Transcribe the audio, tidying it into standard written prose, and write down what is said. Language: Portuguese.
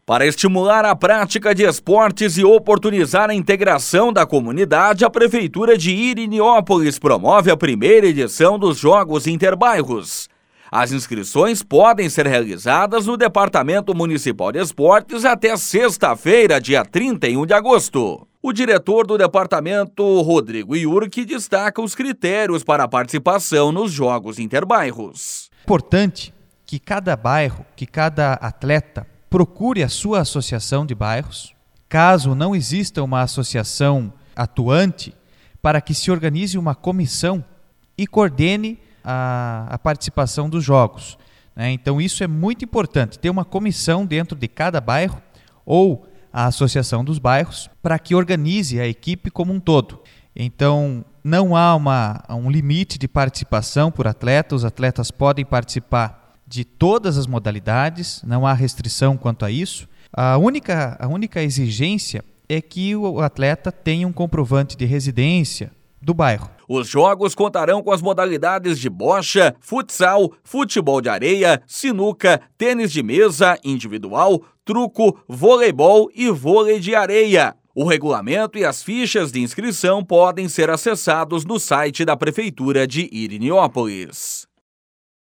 Para estimular a prática de esportes e oportunizar a integração da comunidade, a Prefeitura de Iriniópolis promove a primeira edição dos Jogos Interbairros. As inscrições podem ser realizadas no Departamento Municipal de Esportes até sexta-feira, dia 31 de agosto. O diretor do departamento, Rodrigo Iurque, destaca os critérios para a participação nos Jogos Interbairros. Importante que cada bairro, que cada atleta procure a sua associação de bairros. Caso não exista uma associação atuante, para que se organize uma comissão e coordene a participação dos jogos. Então isso é muito importante, ter uma comissão dentro de cada bairro ou a associação dos bairros para que organize a equipe como um todo. Então não há um limite de participação por atleta, os atletas podem participar de todas as modalidades, não há restrição quanto a isso. A única exigência é que o atleta tenha um comprovante de residência do bairro. Os jogos contarão com as modalidades de bocha, futsal, futebol de areia, sinuca, tênis de mesa individual, truco, voleibol e vôlei de areia. O regulamento e as fichas de inscrição podem ser acessados no site da Prefeitura de Iriniópolis.